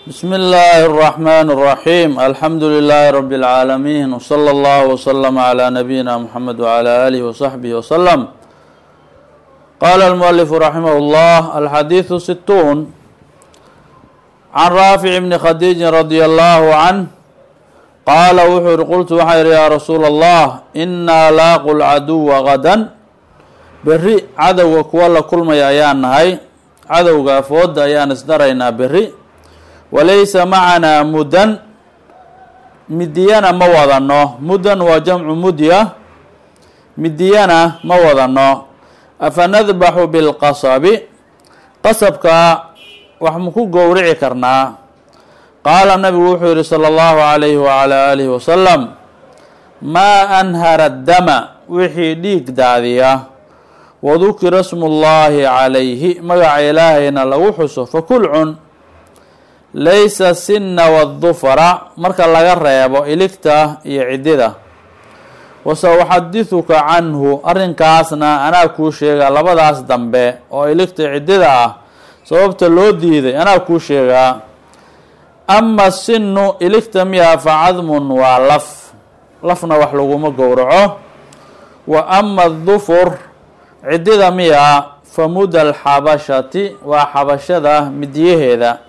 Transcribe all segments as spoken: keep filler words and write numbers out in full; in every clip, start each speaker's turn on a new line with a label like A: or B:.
A: بسم الله الرحمن الرحيم الحمد لله رب العالمين وصلى الله وسلم على نبينا محمد وعلى آله وصحبه وسلم. قال المؤلف رحمه الله الحديث ستون عن رافع بن خديج رضي الله عنه قال وxuu قلت waxaa yihi يا رsuuل الله إنا laaqu العadو غدا beri cadowga kuwa la kulmaya ayaan nahay, cadowga fooda ayaan isdaraynaa beri. walaysa macanaa mudan, midiyana ma wadano. mudan waa jamcu mudya, midiyana ma wadano. afanadbaxu bilqasabi, qasabka wax maku gowrici karnaa? qaala nabigu wuxuu yihi salى اllahu عalayhi wعalى alihi wasalam maa anhara dama, wixii dhiig daadiya, wadukira smu اllahi calayhi, magaca ilaahayna lagu xuso, fakul cun. laysa sinna wadufra, marka laga reebo iligta iyo cidida. wasauxadiثuka canhu, arrinkaasna anaa kuu sheegaa, labadaas dambe oo iligta cidida ah sababta loo diiday anaa kuu sheegaa. ama sinu, iligta miyaa facadmun waa laf, lafna wax laguma gowraco. wa ama dufur, cidida miyaa famuda alxabashati, waa xabashada midyaheeda.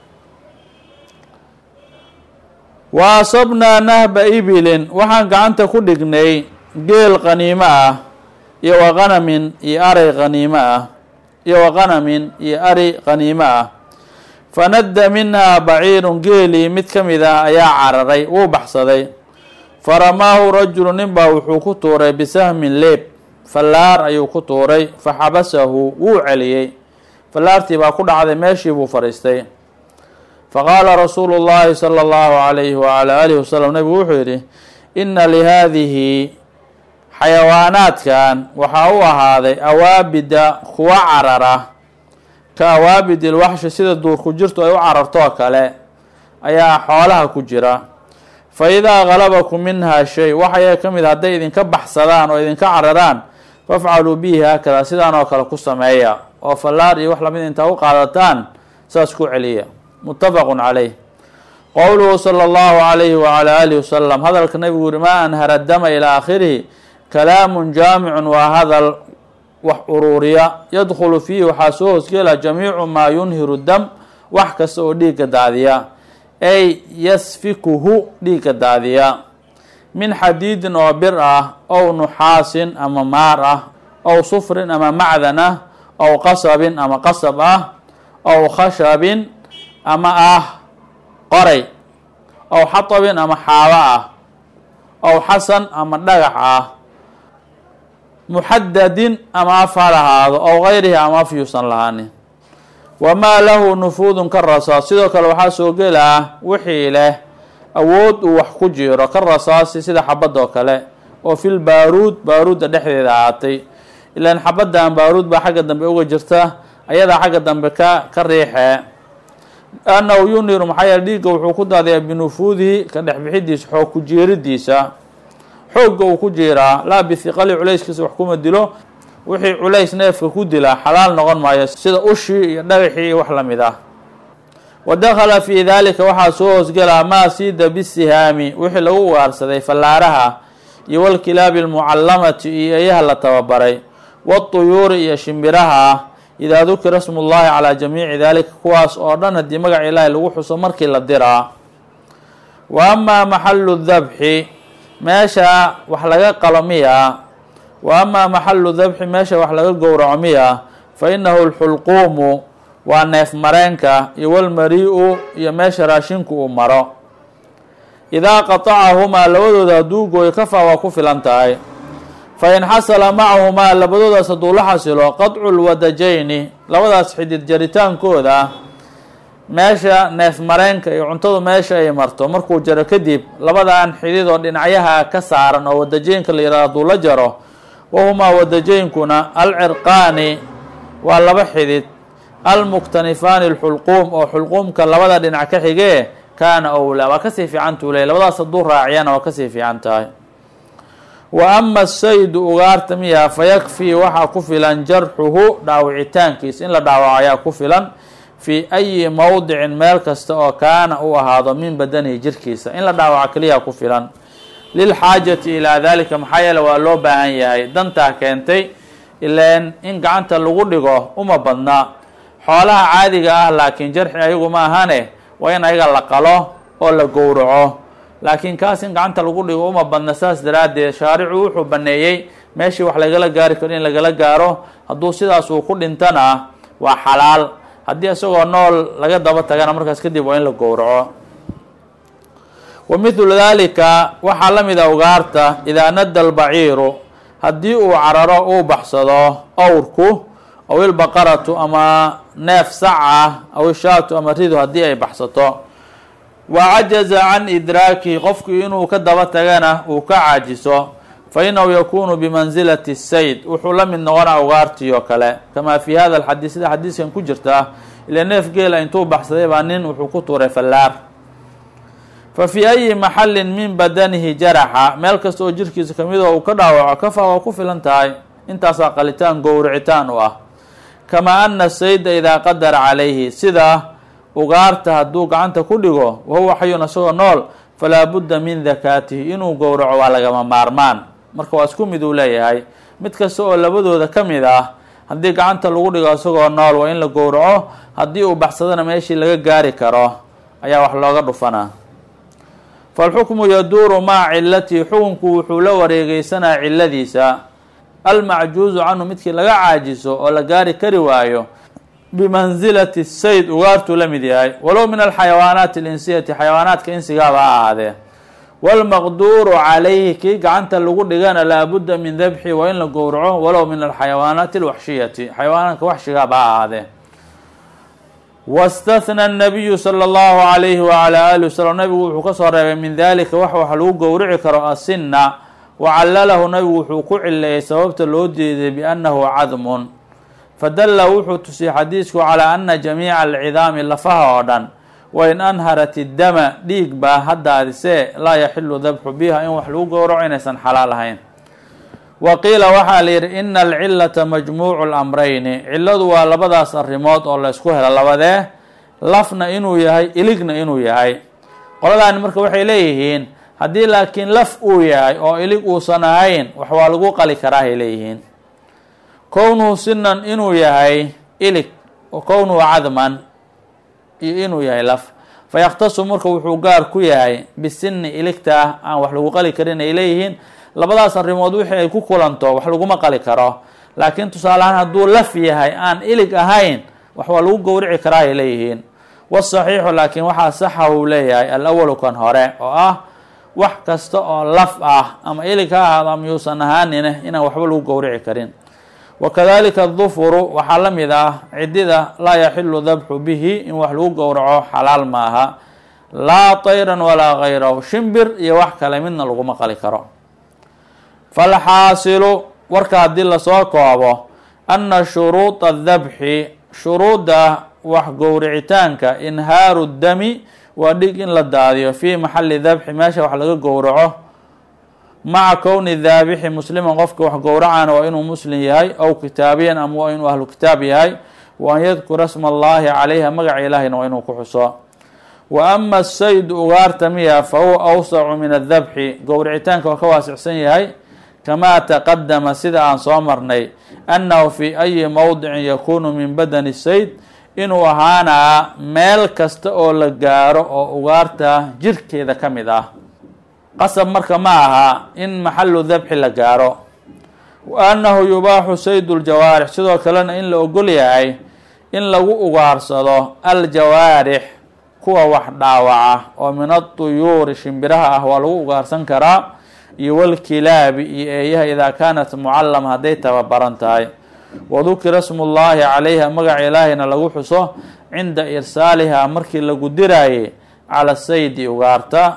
A: wa asabnaa nahba ibilin, waxaan gacanta ku dhignay geel qaniimo ah, iyo wa qanamin iyo ari qaniimo ah iyo wa qanamin iyo ari qaniimo ah. fanadda minhaa baciirun, geelii mid ka mid ah ayaa cararay, wuu baxsaday. faramaahu rajulu, nin baa wuxuu ku tuuray bisahmin leeb, fallaar ayuu ku tuuray. faxabasahu, wuu celiyey, fallaartii baa ku dhacday, meeshii buu fadhiistay. faqaala rasuulu llahi salى اllahu عalayhi wعalى alihi wasalam, nabigu wuxuu yihi ina lihaadihi xayawaanaadkan waxaa u ahaaday awaabida kuwa carara, ka awaabid ilwaxshi, sida duurku jirtu ay u carartoo kale ayaa xoolaha ku jira. fa idaa galabakum minhaa shay, waxaya ka mid hadday idinka baxsadaan oo idinka cararaan, fafcaluu bihi haakada, sidaan oo kale ku sameeya, oo fallaar iyo wax lamid intaa u qaadataan saas ku celiya. mutafaqu calayh. qowluhu salى اllahu عalayhi wعalى alihi wasalam, hadalka nabigu yuri maa anhara dama ilى aakhirihi, kalaamun jaamicun, waa hadal wax uruuriya. yadkhulu fiihi waxaa soo hoosgela jamiicu maa yunhiru dam, wax kasta oo dhiigga daadiya, ay yasfikuhu, dhiigga daadiya. min xadiidin oo bir ah, ow nuxaasin ama maar ah, ow sufrin ama macdan ah, ow qasabin ama qasab ah, ow khashabin ama ah qoray, ow xatabin ama xaabo ah, ow xasan ama dhagax ah, muxadadin ama af ha lahaado, ow gayrihi ama af yuusan lahaanin. wamaa lahu nufuudun ka rasaas, sidoo kale waxaa soo gelaa wixii leh awood uu wax ku jiro, ka rasaasi, sida xabadoo kale, oo fil baaruud, baaruudda dhexdeeda ahaatay. ilaan xabaddan baaruud baa xagga dambe uga jirta, ayadaa xagga dambe ka ka riixee. annahu yuniru, maxaa yeele dhiigga wuxuu ku daadayaa binufuudihi, ka dhexbixidiisa, xoog ku jeeridiisa, xoogga uu ku jeeraa. laa bihiqali, culayskiisa wax kuma dilo, wixii culays neefka ku dilaa xalaal noqon maayo, sida ushii iyo dhagaxii iyo wax lamid ah. wa dakhala fii daalika, waxaa soo hoosgelaa maa siida bisihaami, wixii lagu ugaarsaday fallaaraha, iyo walkilaabi almucallamati, iyo eeyaha la tababaray, waatuyuuri, iyo shimbiraha. idaa dukira smu llahi calaa jamiici daalika, kuwaas oo dhan haddii magaca ilaahay lagu xuso markii la diraa. wa amaa maxalu dabxi, meesha wax laga qalo miya wa amaa maxalu dabxi, meesha wax laga gowraco miya fa inahu lxulquumu, waa neef mareenka, iyo walmari-u, iyo meesha raashinku uu maro. idaa qatacahumaa, labadooda hadduu gooyo, kafaa waa ku filan tahay. fain xasala macahumaa, labadoodaas hadduu la xasilo, qadcu lwadajayni, labadaas xidid jaritaankooda, meesha neef mareenka iyo cuntadu meesha ay marto, markuu jaro kadib, labadan xidid oo dhinacyaha ka saaran oo wadajeynka la yihahdo hadduu la jaro, wahumaa wadajeynkuna alcirqaani, waa laba xidid, almuktanifaani alxulquum, oo xulquumka labada dhinac ka xigee, kaana owlaa, waa kasii fiican tuuley, labadaas hadduu raaciyana waa kasii fiican tahay. wa ama saydu, ugaarta miyaa, fayakfii waxaa ku filan jarxuhu, dhaawicitaankiisa, in la dhaawaco ayaa ku filan. fii ayi mowdicin meel kasta oo kaana uu ahaado min badanihi jirkiisa. in la dhaawaco keliya ku filan lilxaajati ilaa dalika, maxaa yeele waa loo baahan yahay, dantaa keentay. ilaan in gacanta lagu dhigo uma badna xoolaha caadiga ah, laakiin jarxi ayagu ma ahane waa in ayaga la qalo oo la gowraco. laakiin kaas in gacanta lagu dhigo uma badna, saas daraaddeed shaaricu wuxuu baneeyey meeshii wax lagala gaari karo in lagala gaaro. hadduu sidaas uu ku dhintana waa xalaal, haddii isagoo nool laga daba tagana markaas kadib waa in la gowraco. wa mithlu dalika waxaa la mid a ugaarta idaa nadda albaciiru, haddii uu cararo uu baxsado awrku, aw ilbaqaratu ama neef sac ah, aw ishaatu ama ridu haddii ay baxsato, wa cajaza can idraakihi qofku inuu ka daba tagana uu ka caajiso, fa inahu yakunu bimansilati sayd, wuxuu la mid noqona ugaartii oo kale, kamaa fi hada alxadiis, sida xadiiskan ku jirta. ila neef geela intuu baxsaday baa nin wuxuu ku tuuray fallaar. fa fii ayi maxallin min badanihi jaraxa, meel kasta oo jirkiisa kamid oo uu ka dhaawaco kafa waa ku filan tahay, intaasaa qalitaan gowricitaan u ah. kamaa ana sayda idaa qadara calayhi, sida ugaarta hadduu gacanta ku dhigo wahuwa xayun isagoo nool, falaa budda min dakaatihi, inuu gowraco waa lagama maarmaan. marka waa isku mid uu leeyahay, mid kasta oo labadooda ka mid ah haddii gacanta lagu dhigo isagoo nool waa in la gowraco, haddii uu baxsadana meeshii laga gaari karo ayaa wax looga dhufanaa. falxukmu yaduuru maca cilatihi, xukunku wuxuu la wareegeysanaa ciladiisa. almacjuuzu canhu, midkii laga caajiso oo la gaari kari waayo, bimansilati sayd, ugaartuu la mid yahay, walow min alxayawaanaati alinsiyati, xayawaanaadka insigaaba ha ahaadee. waalmaqduuru calayhi, kii gacanta lagu dhigana laabudda min dabxi, waa in la gowraco, walow min alxayawaanaati alwaxshiyati, xayawaanaadka waxshigaaba ha ahaadee. wastathna annabiyu sala allahu calayhi wacala alihi wasalam, nabigu wuxuu ka soo reebay min dalika wax wax lagu gowrici karo asinna, wacallalahu nabigu wuxuu ku cileeyey sababta loo diiday biannahu cadmun. fadalla wuxuu tusiyey xadiisku calaa ana jamiica alcidaami, lafaha oo dhan, wain anharat iddama, dhiig baa haddaadisee, laa yaxilu dabxu biha, in wax lagu gowraco inaysan xalaal ahayn. wa qiila waxaa la yidhi ina alcilata majmuucu lamrayni, ciladu waa labadaas arrimood oo la isku helo, labadee, lafna inuu yahay, iligna inuu yahay. qoladaani marka waxay leeyihiin haddii laakiin laf uu yahay oo ilig uusan ahayn, wax waa lagu qali karaahay leeyihiin. kownuhu sinan inuu yahay ilig, wa kownuhu cadman iyo inuu yahay laf, fayakhtasu marka wuxuu gaar ku yahay bisinni, iligta aan wax lagu qali karin ay leeyihiin. labadaas arrimood wixii ay ku kulanto wax laguma qali karo, laakiin tusaale ahaan hadduu laf yahay aan ilig ahayn, wax waa lagu gowrici karaa ay leeyihiin. wasaxiixu, laakiin waxaa saxa uu leeyahay alawalu kan hore, oo ah wax kasta oo laf ah ama ilig ha ahaado ama yuusan ahaanine inaan waxba lagu gowrici karin. wakadalika adufuru, waxaa la mid ah cidida, laa yaxilu dabxu bihi, in wax lagu gowraco xalaal maaha, laa tayran walaa gayrahu, shimbir iyo wax kale midna laguma qali karo. falxaasilu, warka haddii lasoo koobo, ana shuruuda dabxi, shuruudda wax gowricitaanka, inhaaru dami, waa dhig in la daadiyo, fii maxali dabxi, meesha wax laga gowraco, maca kowni daabixi musliman, qofka wax gowracana waa inuu muslim yahay, aw kitaabiyan ama waa inuu ahlu kitaab yahay, wa an yadkura sma allahi calayha, magaca ilaahayna waa inuu ku xuso. wa ama asaydu, ugaarta miya, fa huwa awsacu min adabxi, gowricitaanka waa ka waasicsan yahay, kamaa taqadama, sida aan soo marnay, annahu fii ayi mowdicin yakunu min badani sayd, inuu ahaanaa meel kasta oo la gaaro oo ugaarta jirkeeda ka mid ah. qasab marka ma aha in maxalu dabxi la gaaro. wa annahu yubaaxu saydu ljawaarix, sidoo kalena in la ogol yahay in lagu ugaarsado aljawaarix, kuwa wax dhaawaca oo min aduyuuri, shimbiraha ah waa lagu ugaarsan karaa, iyo walkilaabi, iyo eeyaha idaa kaanat mucallama, hadday tababaran tahay. wadukira smu llahi calayha, magaca ilaahayna lagu xuso, cinda irsaalihaa, markii lagu diraayey, cala saydi, ugaarta.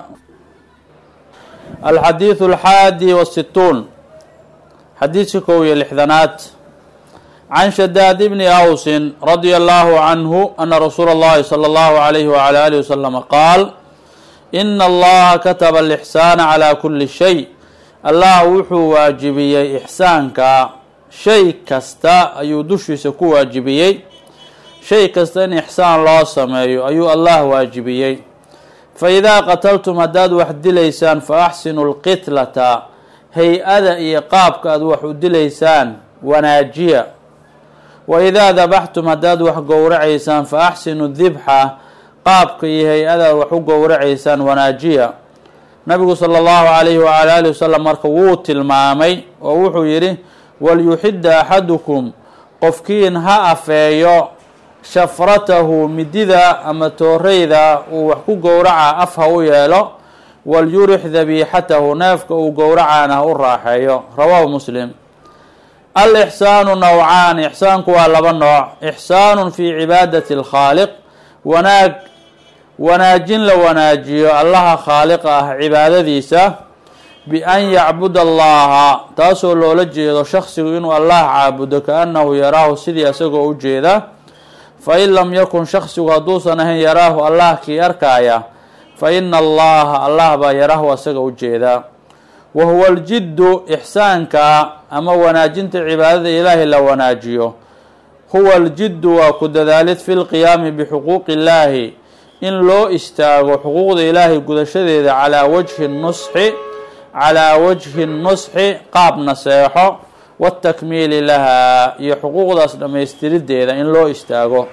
A: alxadiidu alxaadi wasituun, xadiidka kow iyo lixdanaad. can shadaad bni awsin radia allahu canhu ana rasuula اllahi salى allahu alayhi wala alihi wasalama qaal, ina allaha kataba alixsaana calaa kuli shay, allah wuxuu waajibiyey ixsaanka shay kasta ayuu dushiisa ku waajibiyey. shay kasta in ixsaan loo sameeyo ayuu allah waajibiyey. fa idaa qataltum haddaad wax dilaysaan fa axsinu lqitlata, hay-ada iyo qaabka aad wax u dilaysaan wanaajiya. wa idaa dabaxtum haddaad wax gowracaysaan fa axsinu dibxa, qaabka iyo hay-ada wax u gowracaysaan wanaajiya. nabigu sala allahu calayhi wacala alihi wasalam marka wuu tilmaamay oo wuxuu yidhi walyuxidda axadukum, qofkiin ha afeeyo shafratahu, midida ama tooreyda uu wax ku gowraca af ha u yeelo, walyurix dabiixatahu, neefka uu gowracaana ha u raaxeeyo. rawaahu muslim. alixsaanu nawcaani, ixsaanku waa laba nooc. ixsaanun fii cibaadati alkhaaliq, wanaag wanaajin la wanaajiyo allaha khaaliqa ah cibaadadiisa, bian yacbuda allaha, taasoo loola jeedo shaksigu inuu allah caabudo kaannahu yaraahu, sidii isagoo u jeeda. fa in lam yakun shaksigu hadduusan ahayn yaraahu allah kii arkaaya, fa ina allaha allah baa yaraahu isaga u jeeda. wa huwa aljiddu, ixsaanka ama wanaajinta cibaadada ilaahay la wanaajiyo, huwa aljiddu waa ku dadaalid fi lqiyaami bixuquuqi illaahi, in loo istaago xuquuqda ilaahay gudashadeeda calaa wajhi nusxi calaa wajhi nusxi qaab naseexo, watakmiili lahaa, iyo xuquuqdaas dhammaystirideeda in loo istaago.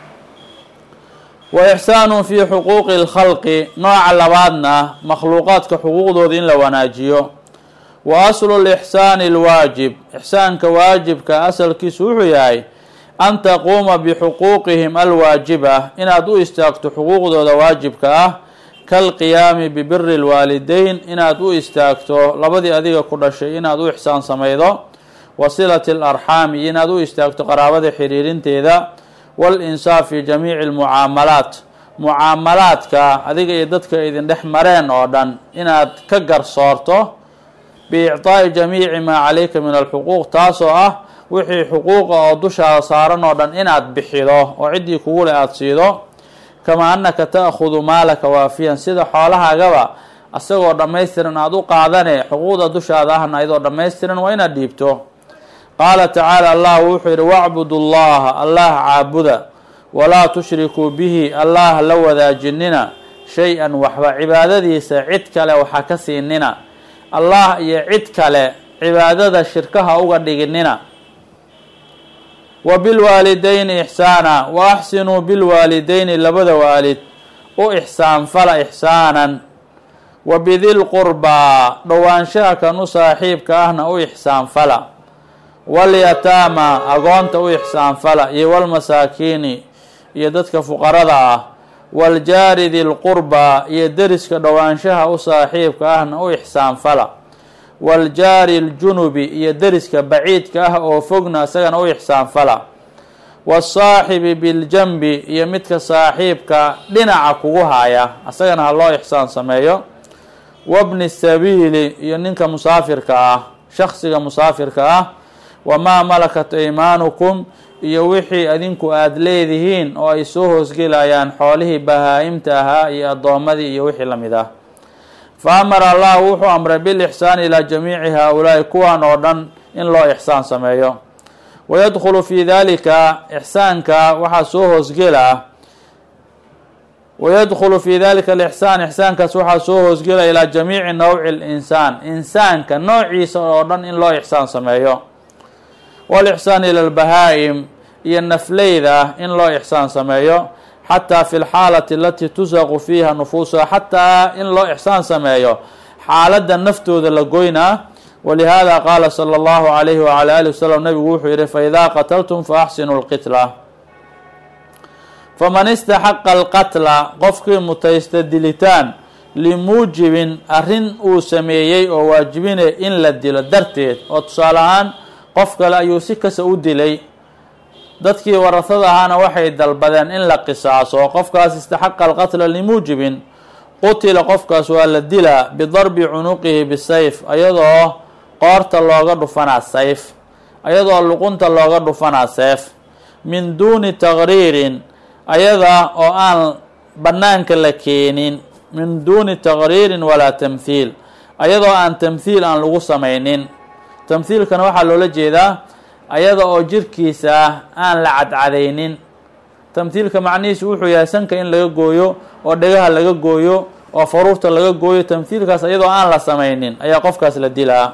A: wa ixsaanun fii xuquuqi اlkhalqi, nooca labaadna makhluuqaadka xuquuqdooda in la wanaajiyo. wa aslu lixsaani اlwaajib, ixsaanka waajibka asalkiisu wuxuu yahay an taquuma bixuquuqihim alwaajiba, inaad u istaagto xuquuqdooda waajibka ah, kalqiyaami bibiri اlwaalideyn, inaad u istaagto labadii adiga ku dhashay inaad u ixsaan samaydo, wa silati اlarxaami, iyo inaad u istaagto qaraabada xiriirinteeda, walinsaaf fi jamiici اlmucaamalaat, mucaamalaadka adiga iyo dadka idin dhex mareen oo dhan inaad ka garsoorto, biicطaa'i jamiici maa calayka min alxuquuq, taasoo ah wixii xuquuqa oo dushaada saaran oo dhan inaad bixido oo ciddii kugu leh aada siido. kamaa annaka ta'khudu maalaka waafiyan, sida xoolahaagaba asagoo dhammaystiran aada u qaadane, xuquuqda dushaada ahna ayadoo dhammaystiran waa inaad dhiibto. qaala tacaala, allah wuxuu yidhi wacbudu llaha, allah caabuda, walaa tushrikuu bihi, allah la wadaajinina shay-an waxba, cibaadadiisa cid kale waxa ka siinina, allah iyo cid kale cibaadada shirkaha uga dhiginina. wa bilwaalidayni ixsaana, wa axsinuu bilwaalidayni, labada waalid u ixsaan fala ixsaanan. wa bidil qurbaa, dhowaanshaha kan u saaxiibka ahna u ixsaan fala. walyataama, agoonta u ixsaan fala, iyo walmasaakiini, iyo dadka fuqarada ah. waljaari dilqurbaa, iyo deriska dhowaanshaha u saaxiibka ahna u ixsaan fala. waljaari ljunubi, iyo deriska baciidka ah oo fogna isagana u ixsaan fala. wasaaxibi biljanbi, iyo midka saaxiibka dhinaca kugu haya isagana ha loo ixsaan sameeyo. wabni sabiili, iyo ninka musaafirka ah, shaksiga musaafirka ah. wamaa malakat aymaanukum, iyo wixii adinku aada leedihiin oo ay soo hoosgelayaan xoolihii bahaa-imta ahaa iyo addoommadii iyo wixii la mid ah. fa amara allah wuxuu amray bilixsaani ilaa jamiici haa-ulaa'i, kuwan oo dhan in loo ixsaan sameeyo. wayadkhulu fii dalika, ixsaanka waxaa soo hoosgela wayadkhulu fii dalika alixsaan, ixsaankaas waxaa soo hoosgela ilaa jamiici nawci linsaan, insaanka noociisa oo dhan in loo ixsaan sameeyo. walixsaan ila lbahaa-im, iyo nafleyda in loo ixsaan sameeyo, xataa fi lxaalati alatii tusaqu fiiha nufuusuha, xataa in loo ixsaan sameeyo xaaladda naftooda la goynaa. walihaada qaala sala allahu calayhi wacala alihi wasalam, nabigu wuxuu yihi faidaa qataltum fa axsinu lqitla. faman istaxaqa alqatla, qofkii mutaysta dilitaan, limuujibin arrin uu sameeyey oo waajibine in la dilo darteed, oo tusaale ahaan qof kale ayuu si kasta u dilay, dadkii warasada ahaana waxay dalbadeen in la qisaaso, qofkaas istaxaqa alqatla limuujibin, qutila qofkaas waa la dilaa bidarbi cunuqihi bisayf, ayadoo qoorta looga dhufanaa sayf, ayadoo luqunta looga dhufanaa seef, min duuni taqriirin, ayada oo aan banaanka la keenin, min duuni taqriirin walaa tamthiil, ayadoo aan tamthiil aan lagu samaynin. tamthiilkana waxaa loola jeedaa ayada oo jirkiisa aan la cadcadaynin, tamhiilka macnihiisu wuxuu yahay sanka in laga gooyo oo dhegaha laga gooyo oo faruurta laga gooyo. tamhiilkaas iyadoo aan la samaynin ayaa qofkaas la dilaa.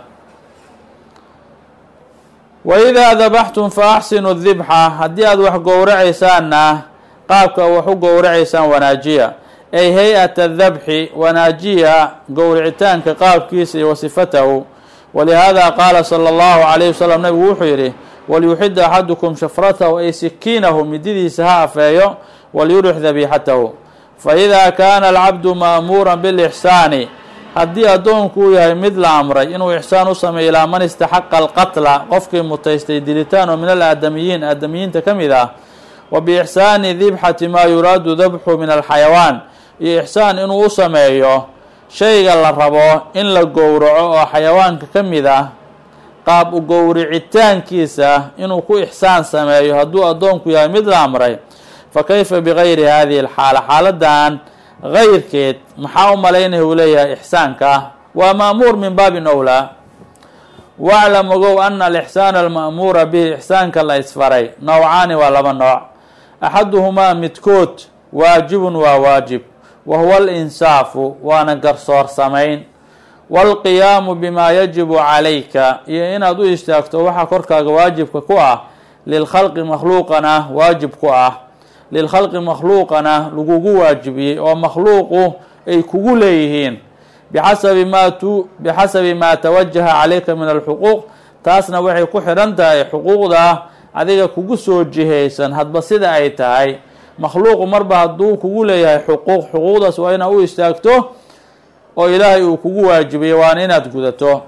A: waidaa dabaxtum fa axsinu dibxa, haddii aad wax gowracaysaanna qaabka wax u gowracaysaan wanaajiya, ay hay-ata dabxi wanaajiya gowricitaanka qaabkiisa iyo wasifatahu. walihaada qaala sala allahu calayhi wasalam, nabigu wuxuu yidhi walyuxid axadukum shafratahu ay sikiinahu, mididiisa ha afeeyo, walyurix dabiixatahu. faidaa kaana alcabdu ma'muuran bilixsaani, haddii addoonku uu yahay mid la amray inuu ixsaan u sameeyo ilaa man istaxaqa alqatla, qofkii mutaystay dilitaan oo min alaadamiyiin aadamiyiinta ka mid ah, wa biixsaani dibxati maa yuraadu dabxu min alxayawaan, iyo ixsaan inuu u sameeyo shayga la rabo in la gowraco oo xayawaanka ka mid ah, qaab u gowricitaankiisa inuu ku ixsaan sameeyo hadduu addoonku yahay mid la amray, fa kayfa bigayri hadihi alxaala, xaaladan gayrkeed maxaa u malaynaya uu leeyahay ixsaanka waa ma'muur min baabin owlaa. waclam ogow ana alixsaana alma'muura bihi, ixsaanka la isfaray nowcaani waa laba nooc. axaduhumaa midkood waajibun waa waajib, wa huwa alinsaafu waana garsoor samayn, waalqiyaamu bimaa yajibu calayka, iyo inaad u istaagto waxa korkaaga waajibka ku ah, lilkhalqi makhluuqana waajib ku ah, lilkhalqi makhluuqana lagugu waajibiyey oo makhluuqu ay kugu leeyihiin, bixasabi maa tu bixasabi maa tawajaha calayka min alxuquuq, taasna waxay ku xidhan tahay xuquuqda adiga kugu soo jihaysan hadba sida ay tahay. makhluuqu marba hadduu kugu leeyahay xuquuq, xuquuqdaas waa inaad u istaagto oo ilaahay uu kugu waajibiyey waana inaad gudato.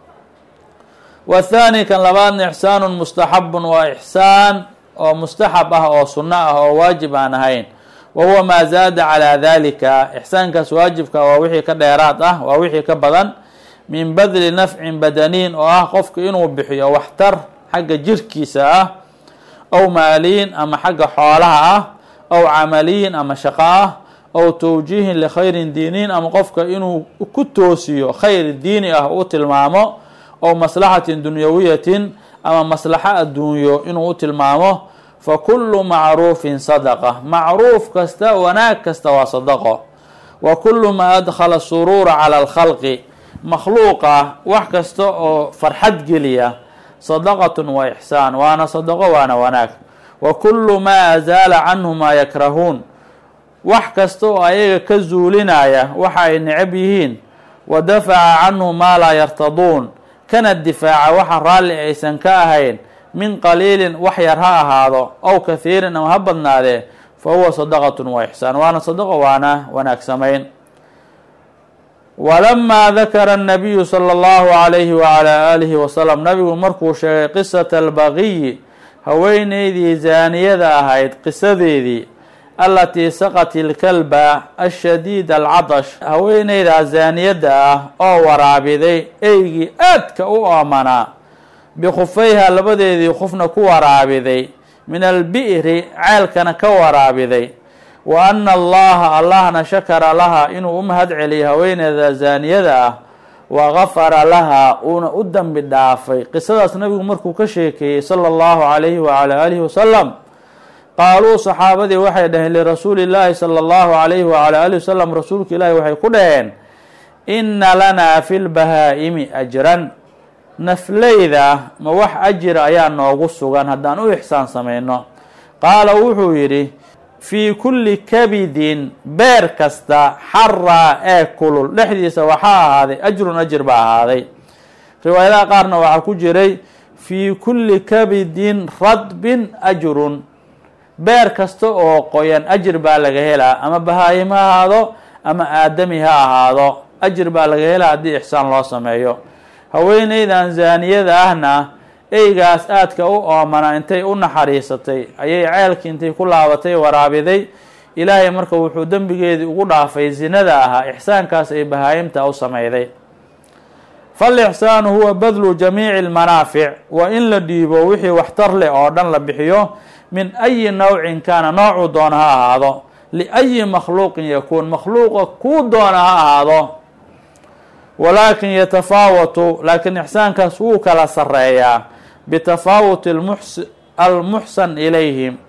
A: wathaani kan labaadna ixsaanun mustaxabun, waa ixsaan oo mustaxab ah oo sunno ah oo waajib aan ahayn, wa huwa maa zaada calaa dalika, ixsaankaas waajibka waa wixii ka dheeraad ah, waa wixii ka badan, min badli nafcin badaniin oo ah qofka inuu bixiyo waxtar xagga jirkiisa ah, aw maaliyin ama xagga xoolaha ah, aw camaliyin ama shaqo ah, aw tawjiihin likhayrin diiniin ama qofka inuu ku toosiyo khayr diini ah u tilmaamo, aw maslaxatin dunyawiyatin ama maslaxo adduunyo inuu u tilmaamo. fa kullu macruufin sadaqa, macruuf kasta wanaag kasta waa sadaqo. wa kullu maa adkhala suruura cala alkhalqi, makhluuqa wax kasta oo farxad geliya, sadaqatun wa ixsaan, waana sadaqo waana wanaag. wa kullu maa azaala canhu maa yakrahuun, wax kasta oo ayaga ka zuulinaya waxa ay necab yihiin, wa dafaca canhu maa laa yartaduun, kana difaaca waxa raalli aysan ka ahayn, min qaliilin wax yar ha ahaado, aw kathiirin ama ha badnaadee, fa huwa sadaqatun wa ixsaan, waana sadaqo waana wanaag samayn. walamaa dakara annabiyu sala allahu calayhi wacalaa aalihi wasalam, nabigu markuu sheegay qisata albaqiyi, haweeneydii zaaniyada ahayd qisadeedii, alatii saqat ilkalba ashadiid alcatash, haweeneydaa zaaniyadda ah oo waraabiday eygii aadka u oomanaa, bikhufayha labadeedii khufna ku waraabiday, min albi'ri ceelkana ka waraabiday, wa ana allaha allahna shakara laha inuu u mahad celiyay haweeneyda zaaniyada ah, wa gafara laha uuna u dambi dhaafay. qisadaas nabigu markuu ka sheekeeyey sala allahu calayhi wacalaa aalihi wasalam, qaaluu saxaabadii waxay dhaheen lirasuuli llaahi sala allahu calayhi wacalaa alihi wasalam, rasuulka ilaahi waxay ku dhaheen, inna lanaa fi lbahaa'imi ajran, nafleyda ma wax ajira ayaa noogu sugan haddaan u ixsaan samayno. qaala wuxuu yidhi, fii kulli kabidin, beer kasta, xaraa ee kulul dhexdiisa waxaa ahaaday ajrun ajir baa ahaaday. riwaayadaha qaarna waxaa ku jiray fii kulli kabidin radbin ajrun, beer kasta oo qoyan ajir baa laga helaa, ama bahaayim ha ahaado ama aadami ha ahaado, ajir baa laga helaa haddii ixsaan loo sameeyo. haweeneydan zaaniyada ahna eygaas aadka u oomana intay u naxariisatay ayay ceelkii intay ku laabatay waraabiday, ilaahay marka wuxuu dembigeedii ugu dhaafay zinada ahaa, ixsaankaas ay bahaayimta u sameyday. falixsaanu huwa badlu jamiici almanaafic, waa in la dhiibo wixii waxtar leh oo dhan la bixiyo, min ayi nawcin kaana noocuu doona ha ahaado, liayi makhluuqin yakuun, makhluuqa kuu doona ha ahaado. walaakin yatafaawatu, laakiin ixsaankaas wuu kala sareeyaa, bitafaawuti almuxsan ilayhim,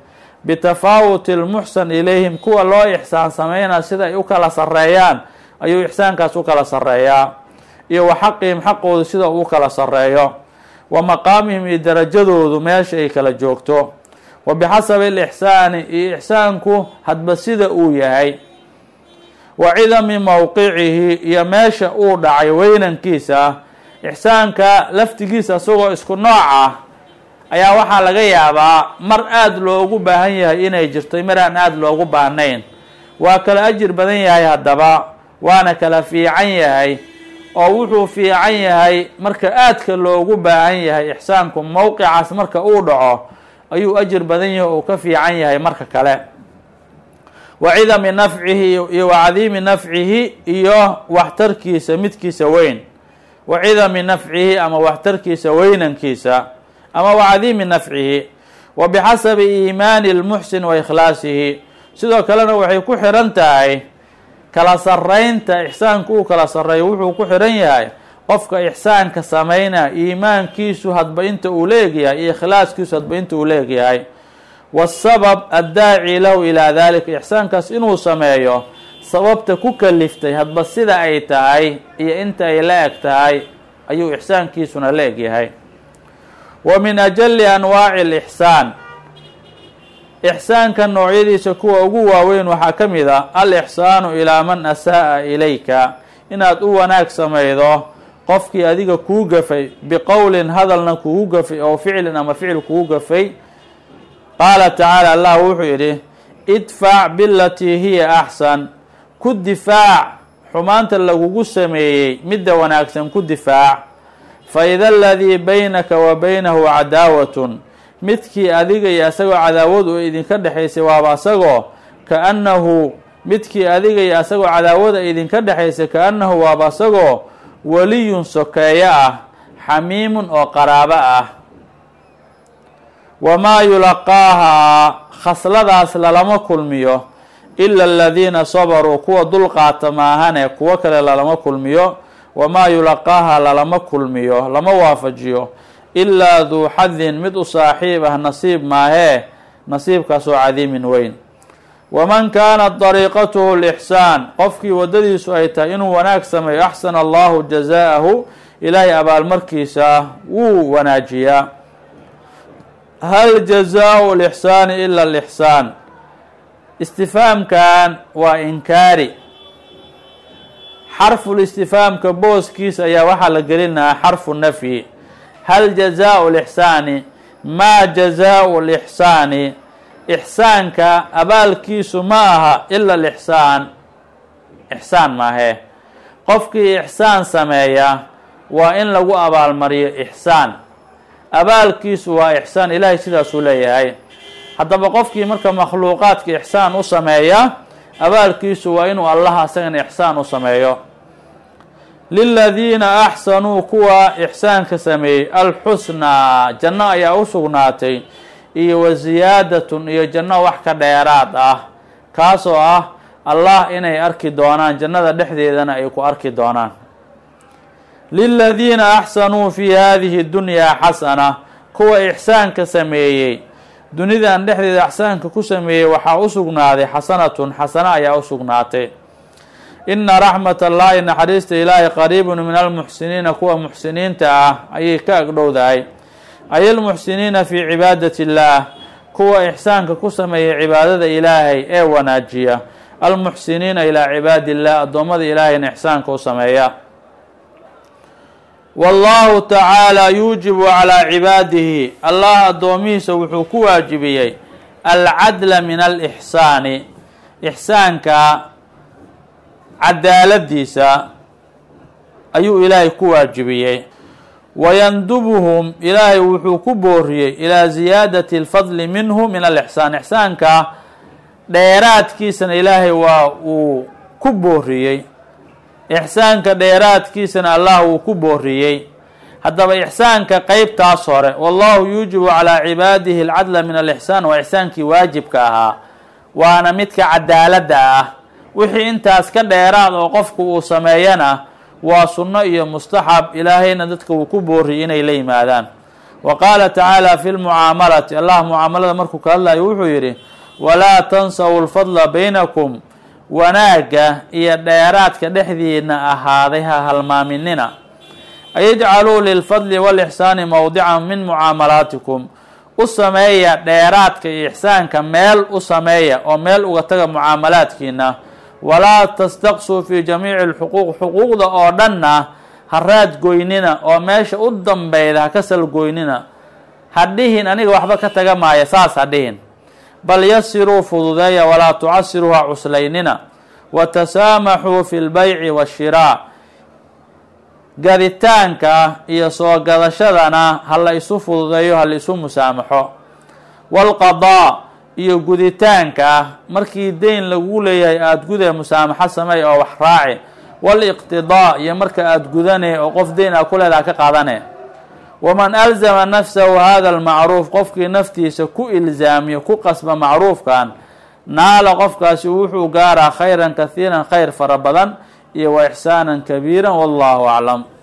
A: bitafaawuti lmuxsan ilayhim kuwa loo ixsaan sameynaa sida ay u kala sareeyaan ayuu ixsaankaas u kala sareeyaa, iyo wa xaqihim xaqoodu sida uu kala sareeyo, wa maqaamihim iyo darajadoodu meesha ay kala joogto, wa bixasabi alixsaani iyo ixsaanku hadba sida uu yahay, wa cidami mowqicihi iyo meesha uu dhacay weynankiisa. ixsaanka laftigiisa isagoo isku nooc ah ayaa waxaa laga yaabaa mar aada loogu baahan yahay inay jirto, mar aan aada loogu baahnayn. waa kala ajir badan yahay haddaba, waana kala fiican yahay, oo wuxuu fiican yahay marka aadka loogu baahan yahay ixsaanku mowqicaas marka uu dhaco ayuu ajir badan yahay oo ka fiican yahay marka kale. wa cidami nafcihi iyo wa cadiimi nafcihi iyo waxtarkiisa midkiisa weyn, wa cidami nafcihi ama waxtarkiisa weynankiisa, ama wa cadiimi nafcihi, wa bixasabi iimaani lmuxsin wa ikhlaasihi. sidoo kalena waxay ku xiran tahay kala saraynta ixsaanku uu kala sareeyo wuxuu ku xiran yahay qofka ixsaanka sameynaa iimaankiisu hadba inta uu leegyahay iyo ikhlaaskiisu hadba inta uu leegyahay. wasabab addaaci lahu ilaa dalika, ixsaankaas inuu sameeyo sababta ku kaliftay hadba sida ay tahay iyo inta ay la eg tahay ayuu ixsaankiisuna la egyahay. wa min ajali anwaaci alixsaan, ixsaanka noocyadiisa kuwa ugu waaweyn waxaa ka mid a alixsaanu ilaa man asaa ilayka, inaad u wanaag samaydo qofkii adiga kuu gafay, biqowlin hadalna kugu gafay oo ficlin ama ficil kugu gafay. qaala tacaala, allah wuxuu yidhi idfac bilatii hiya axsan, ku difaac xumaanta lagugu sameeyey midda wanaagsan ku difaac. faida aladii baynaka wa baynahu cadaawatun, midkii adiga iyo asagoo cadaawad oo idinka dhexaysay waaba asagoo kaannahu midkii adiga iyo asagoo cadaawada idinka dhexaysay kaannahu waaba asagoo weliyun sokeeyo ah, xamiimun oo qaraabo ah. wamaa yulaqaahaa, khasladaas lalama kulmiyo ila aladiina sabaruu, kuwa dulqaata maahane kuwo kale lalama kulmiyo. wamaa yulaqaahaa lalama kulmiyo, lama waafajiyo ilaa duu xadin mid u saaxiib ah nasiib maahee, nasiibkaasoo cadiimin weyn. waman kaanat dariiqatuhu lixsaan, qofkii waddadiisu ay tahay inuu wanaag sameeyo, axsana allahu jazaaءahu, ilaahay abaalmarkiisa wuu wanaajiyaa. hal jazaau lixsaani ila lixsaan, istifaamkan waa inkaari. xarful istifaamka booskiisa ayaa waxaa la gelinayaa xarfu nafyi. hal jazaau lixsaani, maa jazaau lixsaani, ixsaanka abaalkiisu ma aha ila lixsaan, ixsaan maahee. qofkii ixsaan sameeya waa in lagu abaalmariyo ixsaan, abaalkiisu waa ixsaan, ilaahay sidaasuu leeyahay. haddaba qofkii marka makhluuqaadka ixsaan u sameeya abaalkiisu waa inuu allaha isagana ixsaan u sameeyo. liladiina axsanuu, kuwa ixsaanka sameeyey, alxusnaa, janno ayaa u sugnaatay, iyo wa ziyaadatun, iyo janno wax ka dheeraad ah, kaasoo ah allah inay arki doonaan, jannada dhexdeedana ay ku arki doonaan. liladiina axsanuu fi hadihi dunyaa xasana, kuwa ixsaanka sameeyey dunidan dhexdeeda ixsaanka ku sameeyey waxaa u sugnaaday xasanatun, xasano ayaa u sugnaatay. ina raxmat allaahi, naxariista ilaahi, qariibun min almuxsiniina, kuwa muxsiniinta ah ayay ka agdhowdahay. ay almuxsiniina fii cibaadati illaah, kuwa ixsaanka ku sameeyay cibaadada ilaahay ee wanaajiya. almuxsiniina ilaa cibaadi illah, addoommada ilaahayna ixsaanka u sameeya. wallahu tacaala yuujibu calaa cibaadihi, allah addoomihiisa wuxuu ku waajibiyey alcadla min alixsaani, ixsaanka cadaaladiisa ayuu ilaahay ku waajibiyey. wayandubuhum, ilaahay wuxuu ku booriyey ilaa ziyaadati alfadli minhu min alixsaan, ixsaanka dheeraadkiisana ilaahay waa uu ku booriyey, ixsaanka dheeraadkiisana allah wuu ku booriyey. haddaba ixsaanka qeybtaas hore, wallahu yuujibu calaa cibaadihi alcadla min alixsaan, waa ixsaankii waajibka ahaa, waana midka cadaaladda ah. wixii intaas ka dheeraad oo qofku uu sameeyana waa sunno iyo mustaxab, ilaahayna dadka wuu ku booriyey inay la yimaadaan. wa qaala tacaala fi lmucaamalati allah mucaamalada markuu ka hadlayo wuxuu yidhi walaa tansaw lfadla baynakum wanaagga iyo dheeraadka dhexdiina ahaaday ha halmaaminina ayajcaluu lilfadli walixsaani mawdican min mucaamalaatikum u sameeya dheeraadka iyo ixsaanka meel u sameeya oo meel uga taga mucaamalaadkiina walaa tastaqsuu fi jamiici lxuquuq xuquuqda oo dhanna ha raad goynina oo meesha u dambeyda ha ka salgoynina ha dhihin aniga waxba ka taga maaya saas ha dhihin bal yasiruu fududeeya walaa tucasiruu ha cuslaynina watasaamaxuu fi lbayci waashiraa gaditaanka iyo soo gadashadana ha la isu fududeeyo ha la isu musaamaxo waalqadaa iyo guditaanka markii deyn lagu leeyahay aada gudee musaamaxo sameey oo wax raaci waaliqtidaa iyo marka aada gudane oo qof deyn a ku leedaha ka qaadane waman alzama nafsahu hada almacruuf qofkii naftiisa ku ilzaamiyo ku qasba macruufkan naala qofkaasi wuxuu gaaraa khayran kahiiran khayr fara badan iyo wa ixsaanan kabiiran wallahu aclam.